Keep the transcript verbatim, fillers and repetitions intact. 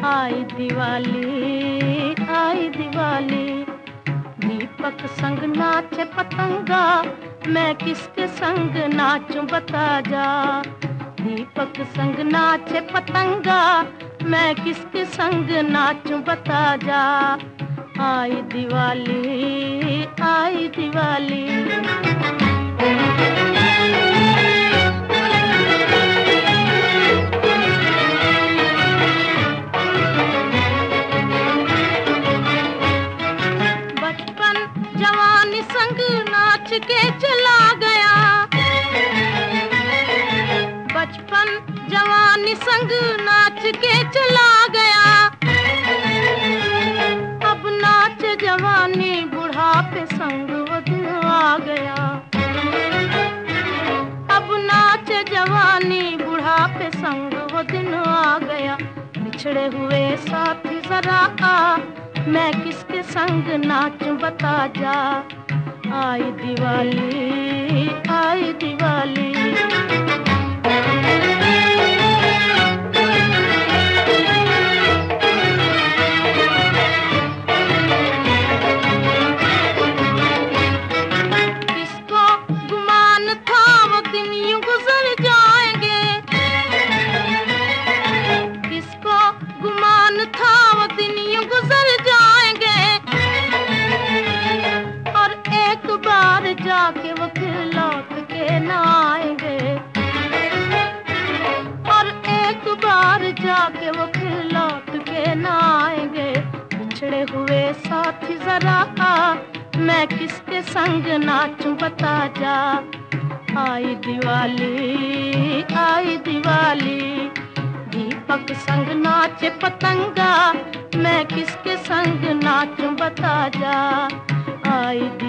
आई दिवाली आई दिवाली, दीपक संग नाचे पतंगा, मैं किसके संग नाचूं बता जा। दीपक संग नाचे पतंगा, मैं किसके संग नाचूं बता जा। आई दिवाली आई दिवाली। जवानी संग नाच के चला गया, बचपन जवानी संग नाच के चला गया। अब नाच जवानी बुढ़ापे संग वो दिन आ गया। अब नाच जवानी बुढ़ापे संग वो दिन आ गया। बिछड़े हुए साथी जरा आ, मैं किसके संग नाचूं बता जा। आई दिवाली आई दिवाली। किसको गुमान था वो दिन यूं गुजर जाएंगे, किसको गुमान था वो दिन यूं गुजर जाएंगे। और एक बार जाके वो फिर लौट के न आएंगे, और एक बार जाके वो फिर लौट के न आएंगे। बिछड़े हुए साथी जरा आ, मैं किसके संग नाचूं बता जा। आई दिवाली आई दिवाली, दीपक संग नाचे पतंगा, मैं किसके संग नाचूं बता जा। आई